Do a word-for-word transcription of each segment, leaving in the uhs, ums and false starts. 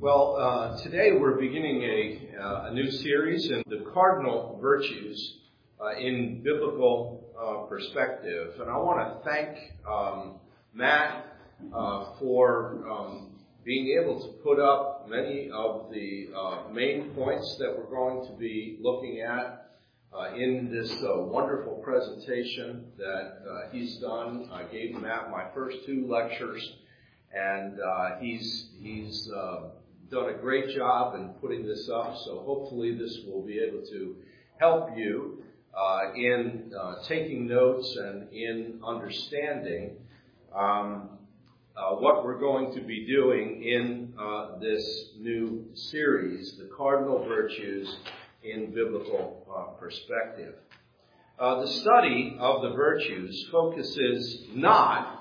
Well, uh, today we're beginning a, uh, a new series in the cardinal virtues uh, in biblical uh, perspective. And I want to thank um, Matt uh, for um, being able to put up many of the uh, main points that we're going to be looking at uh, in this uh, wonderful presentation that uh, he's done. I gave Matt my first two lectures, and uh, he's he's uh, done a great job in putting this up, so hopefully this will be able to help you uh, in uh, taking notes and in understanding um, uh, what we're going to be doing in uh, this new series, The Cardinal Virtues in Biblical uh, Perspective. Uh, the study of the virtues focuses not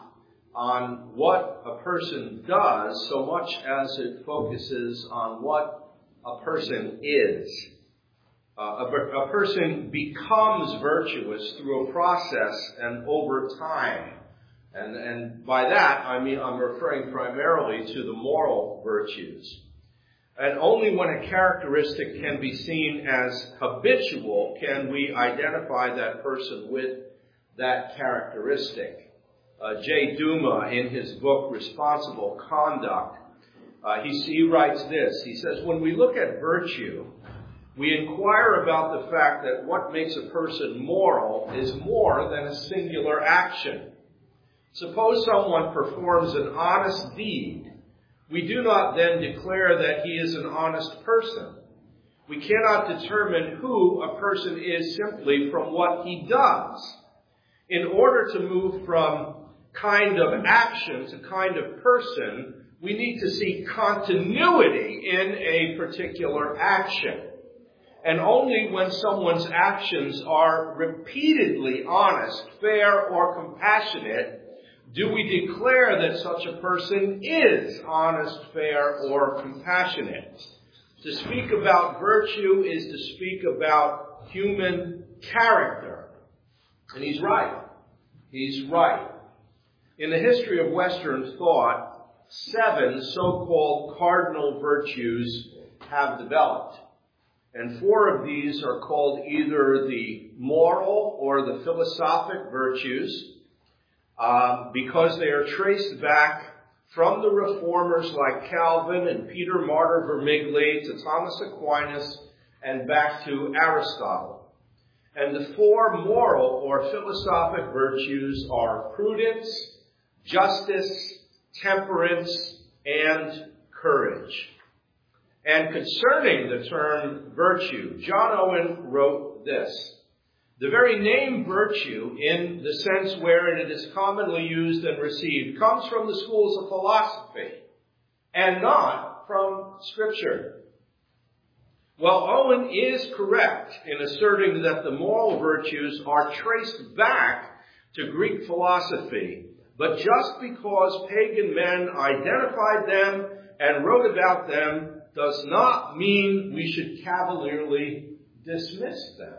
on what a person does so much as it focuses on what a person is. Uh, a, a person becomes virtuous through a process and over time. And, and by that, I mean, I'm referring primarily to the moral virtues. And only when a characteristic can be seen as habitual can we identify that person with that characteristic. Uh, Jay Duma, in his book, Responsible Conduct, uh, he, he writes this. He says, when we look at virtue, we inquire about the fact that what makes a person moral is more than a singular action. Suppose someone performs an honest deed. We do not then declare that he is an honest person. We cannot determine who a person is simply from what he does. In order to move from kind of action to kind of person, we need to see continuity in a particular action. And only when someone's actions are repeatedly honest, fair, or compassionate do we declare that such a person is honest, fair, or compassionate. To speak about virtue is to speak about human character. And he's right. He's right. In the history of Western thought, seven so-called cardinal virtues have developed. And four of these are called either the moral or the philosophic virtues, uh, because they are traced back from the reformers like Calvin and Peter Martyr Vermigli to Thomas Aquinas and back to Aristotle. And the four moral or philosophic virtues are prudence, justice, temperance, and courage. And concerning the term virtue, John Owen wrote this. The very name virtue, in the sense wherein it is commonly used and received, comes from the schools of philosophy and not from Scripture. Well, Owen is correct in asserting that the moral virtues are traced back to Greek philosophy. But just because pagan men identified them and wrote about them does not mean we should cavalierly dismiss them.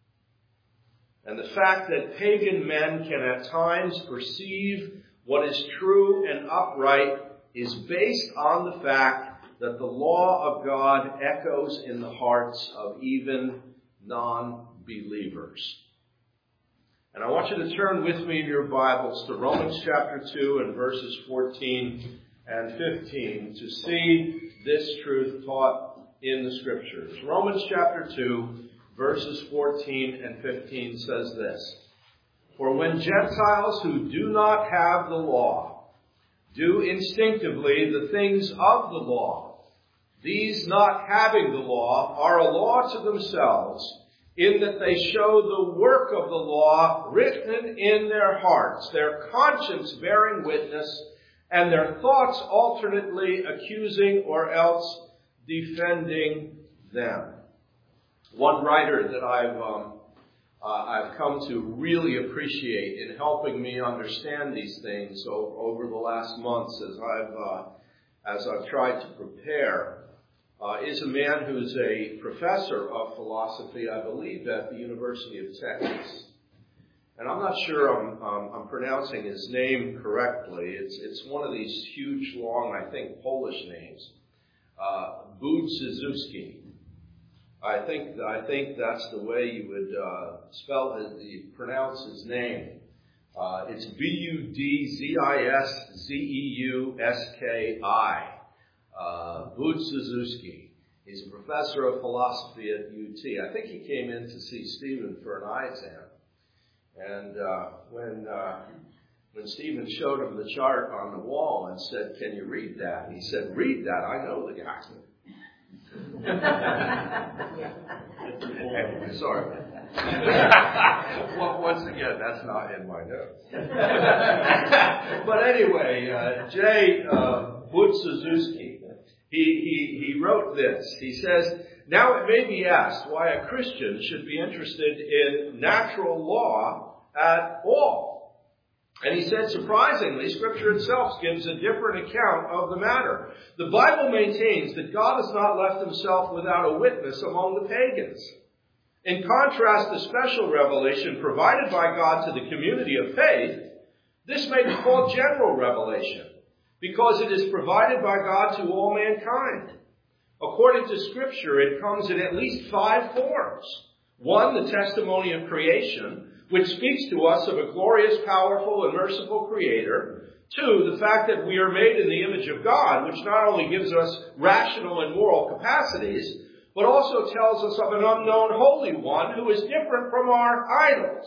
And the fact that pagan men can at times perceive what is true and upright is based on the fact that the law of God echoes in the hearts of even non-believers. And I want you to turn with me in your Bibles to Romans chapter two and verses fourteen and fifteen to see this truth taught in the Scriptures. Romans chapter two, verses fourteen and fifteen says this. For when Gentiles who do not have the law do instinctively the things of the law, these not having the law are a law to themselves, in that they show the work of the law written in their hearts, their conscience bearing witness, and their thoughts alternately accusing or else defending them. One writer that I've um, uh, I've come to really appreciate in helping me understand these things so, over the last months as I've uh, as I've tried to prepare. Uh, is a man who's a professor of philosophy, I believe, at the University of Texas. And I'm not sure I'm, um, I'm pronouncing his name correctly. It's it's one of these huge, long, I think, Polish names. Uh, Budziszewski. I think I think that's the way you would uh, spell his, you pronounce his name. Uh, it's B U D Z I S Z E U S K I. Uh, Budziszewski. He's a professor of philosophy at U T. I think he came in to see Stephen for an eye exam. And uh, when uh, when Stephen showed him the chart on the wall and said, "Can you read that?" He said, "Read that. I know the guy." Anyway, sorry. Well, once again, that's not in my notes. But anyway, uh, Jay uh, Budziszewski, he, he, he wrote this. He says, "Now it may be asked why a Christian should be interested in natural law at all. And he said, surprisingly, Scripture itself gives a different account of the matter. The Bible maintains that God has not left himself without a witness among the pagans. In contrast to special revelation provided by God to the community of faith, this may be called general revelation, because it is provided by God to all mankind. According to Scripture, it comes in at least five forms. One, the testimony of creation, which speaks to us of a glorious, powerful, and merciful Creator. Two, the fact that we are made in the image of God, which not only gives us rational and moral capacities, but also tells us of an unknown Holy One who is different from our idols.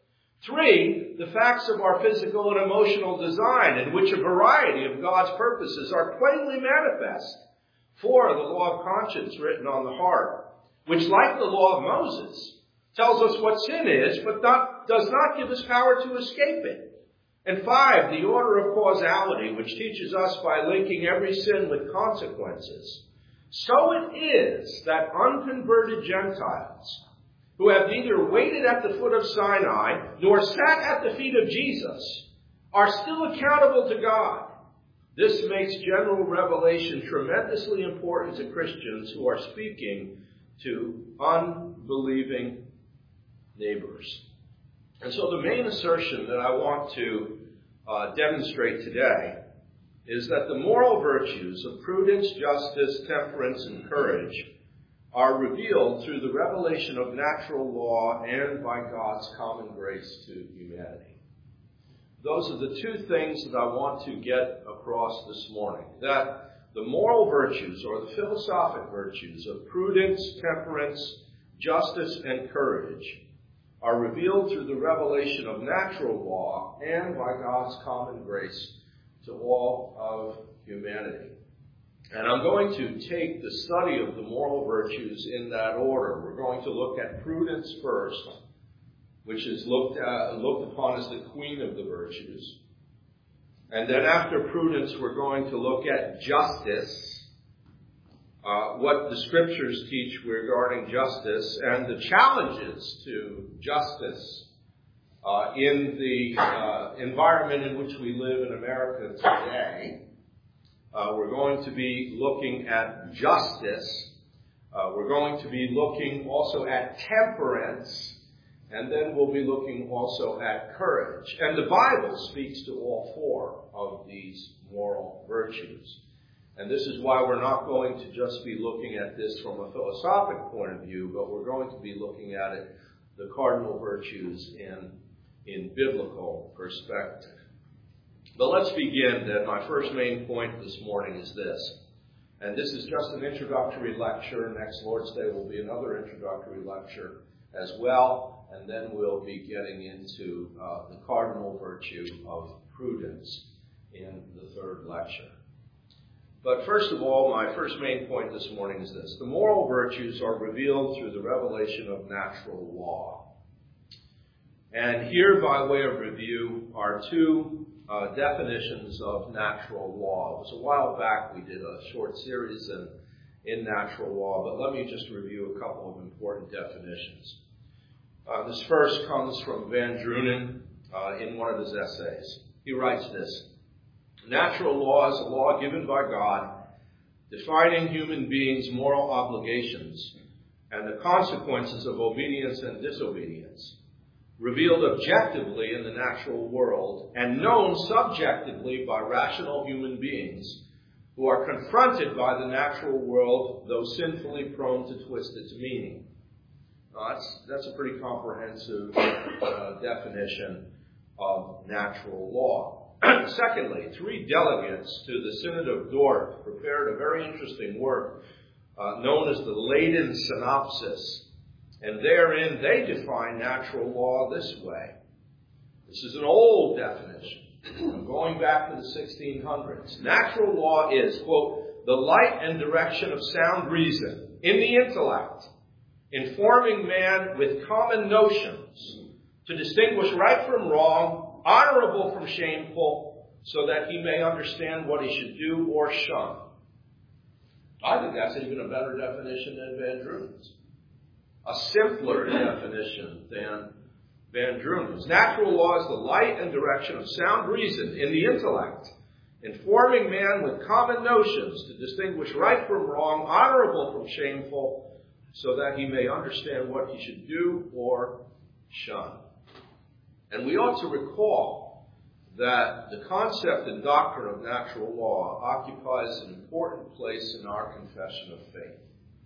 Three, the facts of our physical and emotional design, in which a variety of God's purposes are plainly manifest. Four, the law of conscience written on the heart, which, like the law of Moses, tells us what sin is, but not, does not give us power to escape it. And five, the order of causality, which teaches us by linking every sin with consequences. So it is that unconverted Gentiles, who have neither waited at the foot of Sinai, nor sat at the feet of Jesus, are still accountable to God. This makes general revelation tremendously important to Christians who are speaking to unbelieving neighbors." And so the main assertion that I want to uh, demonstrate today is that the moral virtues of prudence, justice, temperance, and courage are revealed through the revelation of natural law and by God's common grace to humanity. Those are the two things that I want to get across this morning. That the moral virtues, or the philosophic virtues of prudence, temperance, justice, and courage are revealed through the revelation of natural law and by God's common grace to all of humanity. And I'm going to take the study of the moral virtues in that order. We're going to look at prudence first, which is looked at, looked upon as the queen of the virtues. And then after prudence, we're going to look at justice, Uh, what the Scriptures teach regarding justice, and the challenges to justice uh, in the uh, environment in which we live in America today. Uh, we're going to be looking at justice. Uh, we're going to be looking also at temperance, and then we'll be looking also at courage. And the Bible speaks to all four of these moral virtues. And this is why we're not going to just be looking at this from a philosophic point of view, but we're going to be looking at it, the cardinal virtues, in, in biblical perspective. But let's begin then. My first main point this morning is this. And this is just an introductory lecture. Next Lord's Day will be another introductory lecture as well. And then we'll be getting into uh, the cardinal virtue of prudence in the third lecture. But first of all, my first main point this morning is this. The moral virtues are revealed through the revelation of natural law. And here, by way of review, are two uh, definitions of natural law. It was a while back we did a short series in, in natural law, but let me just review a couple of important definitions. Uh, this first comes from Van Drunen uh, in one of his essays. He writes this: natural law is a law given by God defining human beings' moral obligations and the consequences of obedience and disobedience, revealed objectively in the natural world and known subjectively by rational human beings who are confronted by the natural world, though sinfully prone to twist its meaning. Uh, that's, that's a pretty comprehensive uh, definition of natural law. Secondly, three delegates to the Synod of Dort prepared a very interesting work uh, known as the Leyden Synopsis. And therein they define natural law this way. This is an old definition, going back to the sixteen hundreds. Natural law is, quote, the light and direction of sound reason in the intellect, informing man with common notions to distinguish right from wrong, honorable from shameful, so that he may understand what he should do or shun. I think that's even a better definition than Van Druen's. A simpler definition than Van Druen's. Natural law is the light and direction of sound reason in the intellect, informing man with common notions to distinguish right from wrong, honorable from shameful, so that he may understand what he should do or shun. And we ought to recall that the concept and doctrine of natural law occupies an important place in our confession of faith.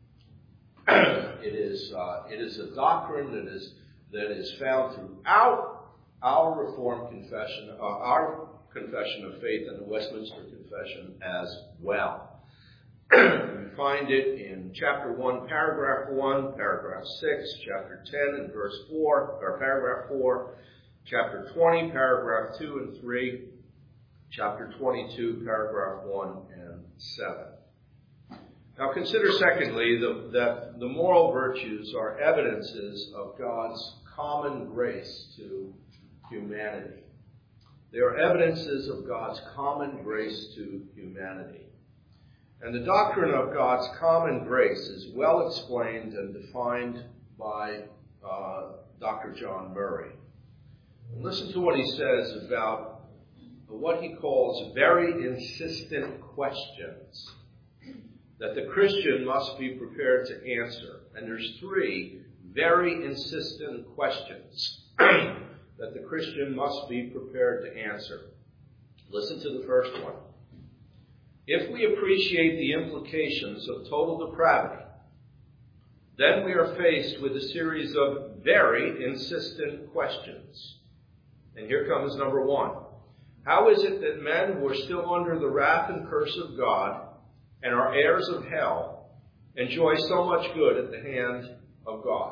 It is, uh, it is a doctrine that is, that is found throughout our Reformed confession, uh, our confession of faith and the Westminster Confession as well. We find it in chapter one, paragraph one, paragraph six, chapter ten and verse four, or paragraph four, chapter twenty, paragraph two and three, chapter twenty-two, paragraph one and seven. Now consider secondly the, that the moral virtues are evidences of God's common grace to humanity. They are evidences of God's common grace to humanity. And the doctrine of God's common grace is well explained and defined by uh, Doctor John Murray. And listen to what he says about what he calls very insistent questions that the Christian must be prepared to answer. And there's three very insistent questions that the Christian must be prepared to answer. Listen to the first one. If we appreciate the implications of total depravity, then we are faced with a series of very insistent questions. And here comes number one. How is it that men who are still under the wrath and curse of God and are heirs of hell enjoy so much good at the hand of God?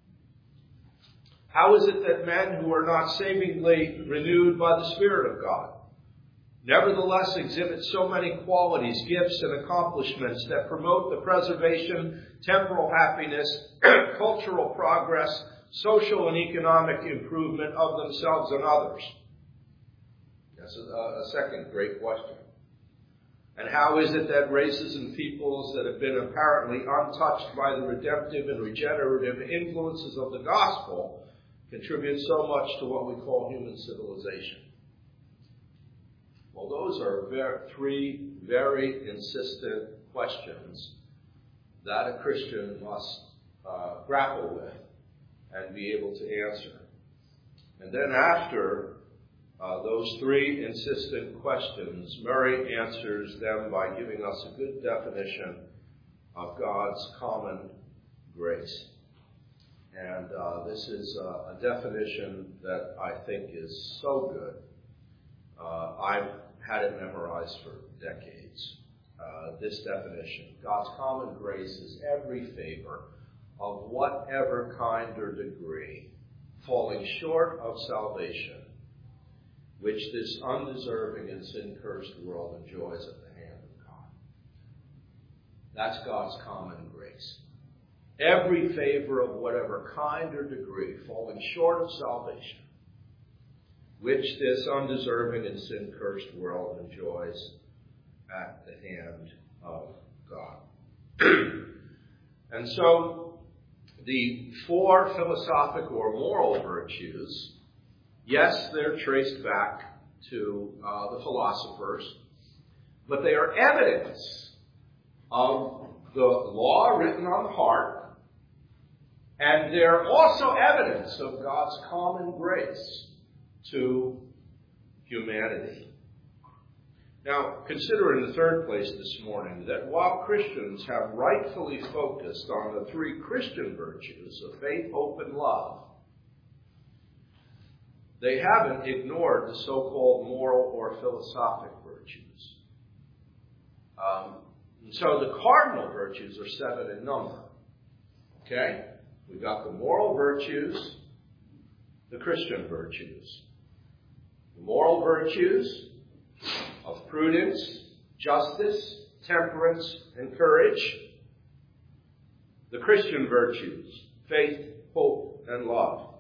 How is it that men who are not savingly renewed by the Spirit of God nevertheless exhibit so many qualities, gifts, and accomplishments that promote the preservation, temporal happiness, cultural progress, social and economic improvement of themselves and others? That's a, a second great question. And how is it that races and peoples that have been apparently untouched by the redemptive and regenerative influences of the gospel contribute so much to what we call human civilization? Well, those are very, three very insistent questions that a Christian must uh, grapple with and be able to answer. And then after uh, those three insistent questions, Murray answers them by giving us a good definition of God's common grace. And uh, this is uh, a definition that I think is so good. Uh, I've had it memorized for decades. Uh, this definition, God's common grace is every favor of whatever kind or degree, falling short of salvation, which this undeserving and sin-cursed world enjoys at the hand of God. That's God's common grace. Every favor of whatever kind or degree, falling short of salvation, which this undeserving and sin-cursed world enjoys at the hand of God. And so, the four philosophic or moral virtues, yes, they're traced back to uh, the philosophers, but they are evidence of the law written on the heart, and they're also evidence of God's common grace to humanity. Now, consider in the third place this morning that while Christians have rightfully focused on the three Christian virtues of faith, hope, and love, they haven't ignored the so-called moral or philosophic virtues. Um, so the cardinal virtues are seven in number. Okay? We've got the moral virtues, the Christian virtues. The moral virtues of prudence, justice, temperance, and courage. The Christian virtues, faith, hope, and love.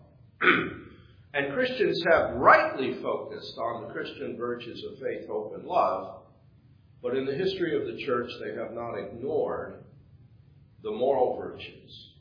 And Christians have rightly focused on the Christian virtues of faith, hope, and love, but in the history of the church they have not ignored the moral virtues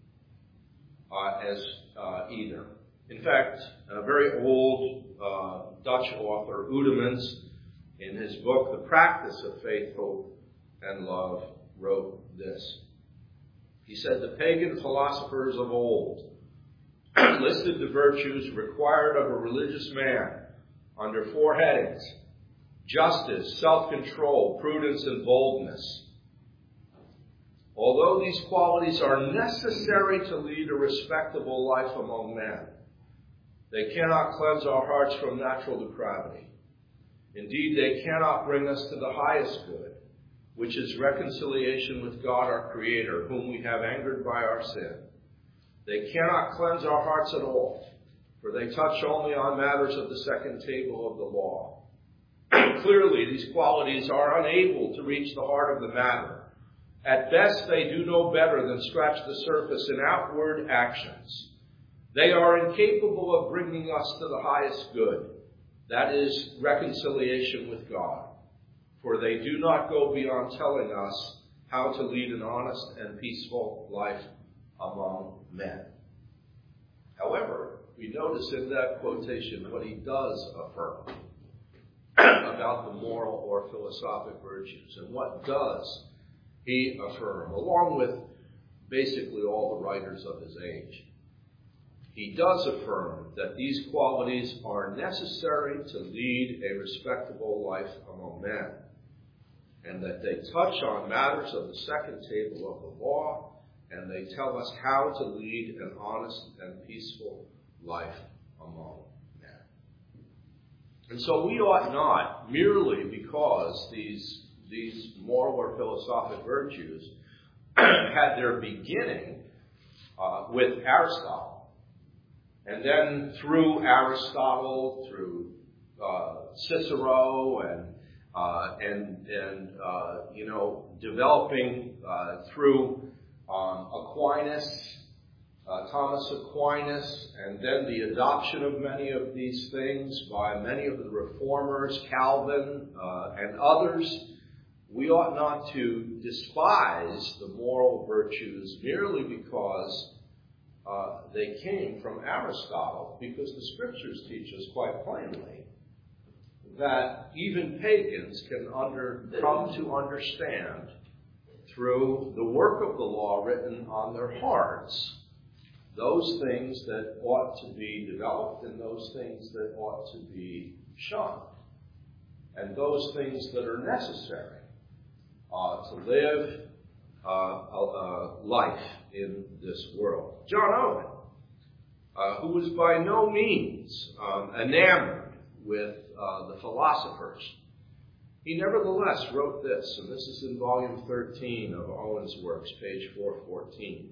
uh, as uh, either. In fact, a very old uh, Dutch author, Oudemans, in his book, The Practice of Faith, Hope, and Love, wrote this. He said, the pagan philosophers of old listed the virtues required of a religious man under four headings: justice, self-control, prudence, and boldness. Although these qualities are necessary to lead a respectable life among men, they cannot cleanse our hearts from natural depravity. Indeed, they cannot bring us to the highest good, which is reconciliation with God our Creator, whom we have angered by our sin. They cannot cleanse our hearts at all, for they touch only on matters of the second table of the law. Clearly, these qualities are unable to reach the heart of the matter. At best, they do no better than scratch the surface in outward actions. They are incapable of bringing us to the highest good, that is, reconciliation with God, for they do not go beyond telling us how to lead an honest and peaceful life among men. However, we notice in that quotation what he does affirm about the moral or philosophic virtues. And what does he affirm, along with basically all the writers of his age? He does affirm that these qualities are necessary to lead a respectable life among men, and that they touch on matters of the second table of the law, and they tell us how to lead an honest and peaceful life among men. And so we ought not, merely because these, these moral or philosophic virtues had their beginning uh, with Aristotle, and then through Aristotle, through uh, Cicero, and uh, and and uh, you know, developing uh, through um, Aquinas, uh, Thomas Aquinas, and then the adoption of many of these things by many of the reformers, Calvin uh, and others. We ought not to despise the moral virtues merely because Uh, they came from Aristotle, because the scriptures teach us quite plainly that even pagans can under, come to understand through the work of the law written on their hearts those things that ought to be developed and those things that ought to be shunned, and those things that are necessary uh, to live Uh, a, a life in this world. John Owen, uh, who was by no means um, enamored with uh, the philosophers, he nevertheless wrote this, and this is in volume thirteen of Owen's works, page four fourteen.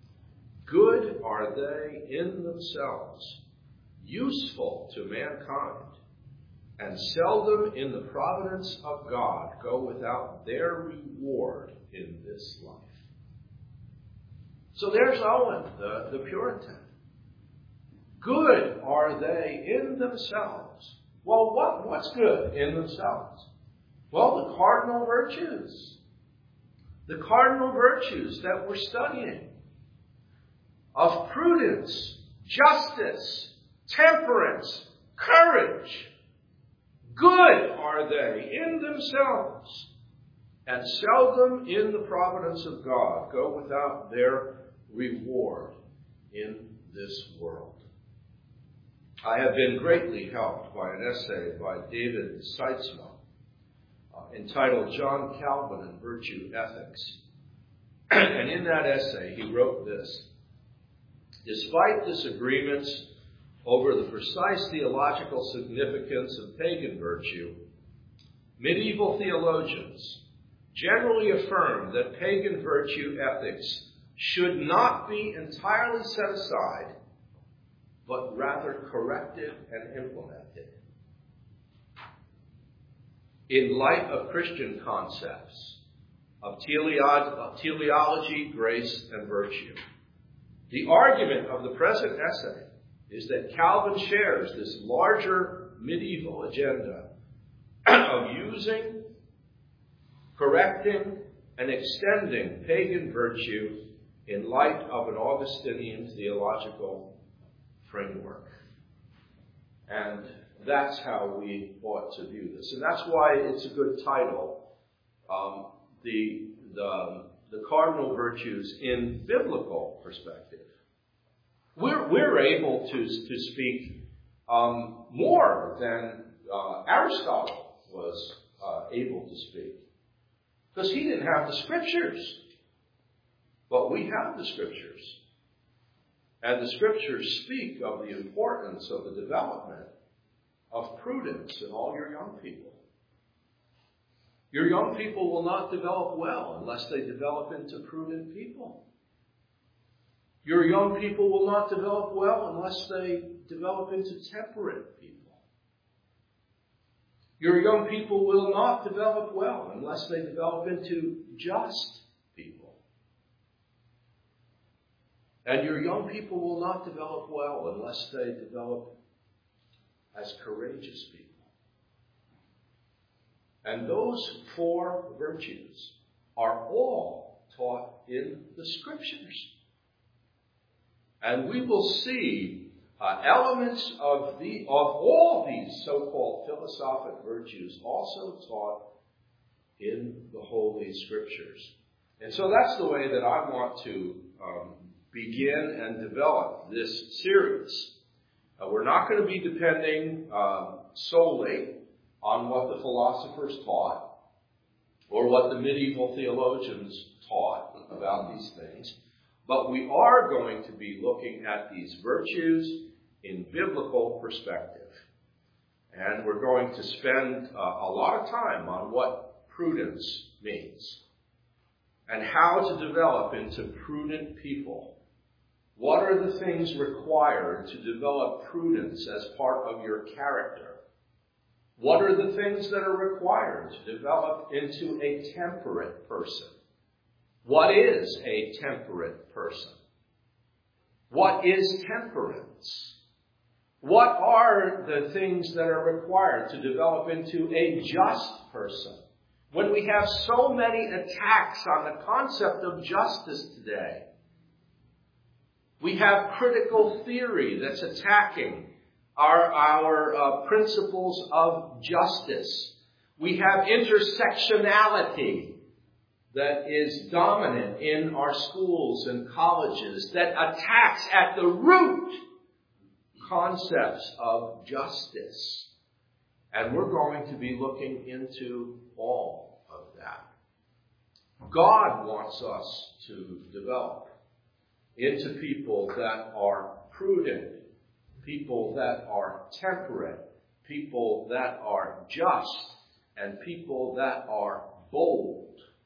Good are they in themselves, useful to mankind, and seldom in the providence of God go without their reward in this life. So there's Owen, the, the Puritan. Good are they in themselves. Well, what, what's good in themselves? Well, the cardinal virtues. The cardinal virtues that we're studying. Of prudence, justice, temperance, courage. Good are they in themselves, and seldom in the providence of God go without their reward in this world. I have been greatly helped by an essay by David Seitzma uh, entitled John Calvin and Virtue Ethics. And in that essay, he wrote this: despite disagreements over the precise theological significance of pagan virtue, medieval theologians generally affirmed that pagan virtue ethics should not be entirely set aside, but rather corrected and implemented. In light of Christian concepts of teleology, grace, and virtue, the argument of the present essay is that Calvin shares this larger medieval agenda of using, correcting, and extending pagan virtue in light of an Augustinian theological framework. And that's how we ought to view this. And that's why it's a good title, um, the, the, the cardinal virtues in biblical perspective. We're, we're able to, to speak um, more than uh, Aristotle was uh, able to speak, because he didn't have the scriptures. But we have the scriptures. And the scriptures speak of the importance of the development of prudence in all your young people. Your young people will not develop well unless they develop into prudent people. Your young people will not develop well unless they develop into temperate people. Your young people will not develop well unless they develop into just people. And your young people will not develop well unless they develop as courageous people. And those four virtues are all taught in the scriptures. And we will see uh, elements of, the, of all these so-called philosophic virtues also taught in the Holy Scriptures. And so that's the way that I want to um, begin and develop this series. Uh, we're not going to be depending uh, solely on what the philosophers taught or what the medieval theologians taught about these things, but we are going to be looking at these virtues in biblical perspective. And we're going to spend uh, a lot of time on what prudence means and how to develop into prudent people. What are the things required to develop prudence as part of your character? What are the things that are required to develop into a temperate person? What is a temperate person? What is temperance? What are the things that are required to develop into a just person? When we have so many attacks on the concept of justice today, we have critical theory that's attacking our, our uh, principles of justice. We have intersectionality that is dominant in our schools and colleges that attacks at the root concepts of justice. And we're going to be looking into all of that. God wants us to develop into people that are prudent, people that are temperate, people that are just, and people that are bold.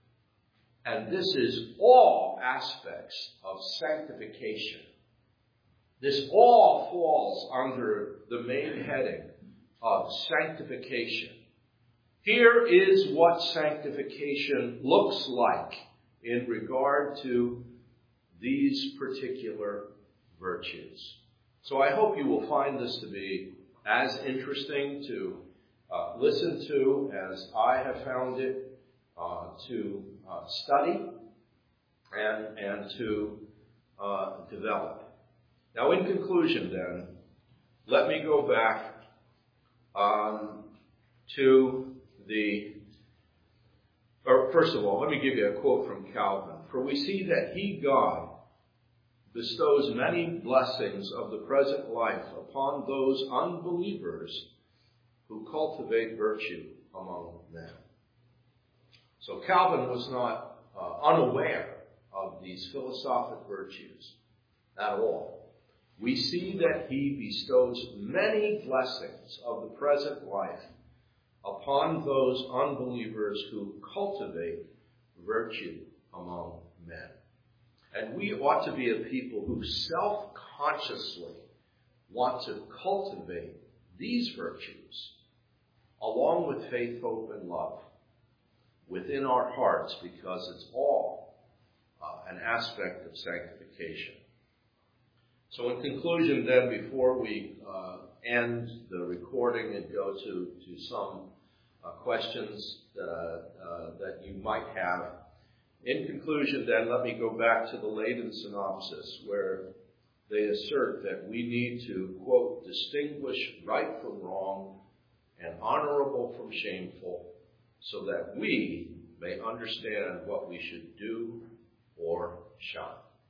And this is all aspects of sanctification. This all falls under the main heading of sanctification. Here is what sanctification looks like in regard to these particular virtues. So I hope you will find this to be as interesting to uh, listen to as I have found it uh, to uh, study and, and to uh, develop. Now, in conclusion, then, let me go back um, to the, or first of all, let me give you a quote from Calvin. For we see that he, God, bestows many blessings of the present life upon those unbelievers who cultivate virtue among men. So Calvin was not uh, unaware of these philosophic virtues at all. We see that he bestows many blessings of the present life upon those unbelievers who cultivate virtue among men. And we ought to be a people who self-consciously want to cultivate these virtues along with faith, hope, and love within our hearts, because it's all uh, an aspect of sanctification. So in conclusion then, before we uh, end the recording and go to, to some uh, questions uh, uh, that you might have, in conclusion then, let me go back to the Leyden synopsis, where they assert that we need to, quote, distinguish right from wrong and honorable from shameful, so that we may understand what we should do or shun.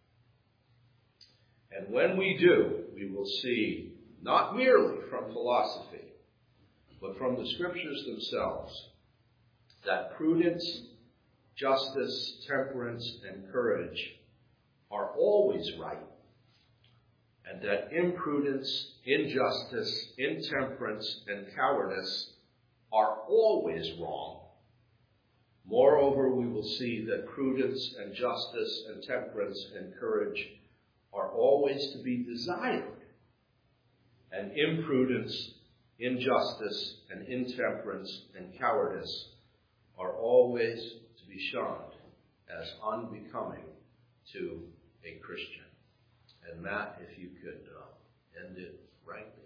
And when we do, we will see, not merely from philosophy, but from the scriptures themselves, that prudence, justice, temperance, and courage are always right, and that imprudence, injustice, intemperance, and cowardice are always wrong. Moreover, we will see that prudence and justice and temperance and courage are always to be desired, and imprudence, injustice, and intemperance and cowardice are always to be shunned as unbecoming to a Christian. And Matt, if you could uh, end it right there.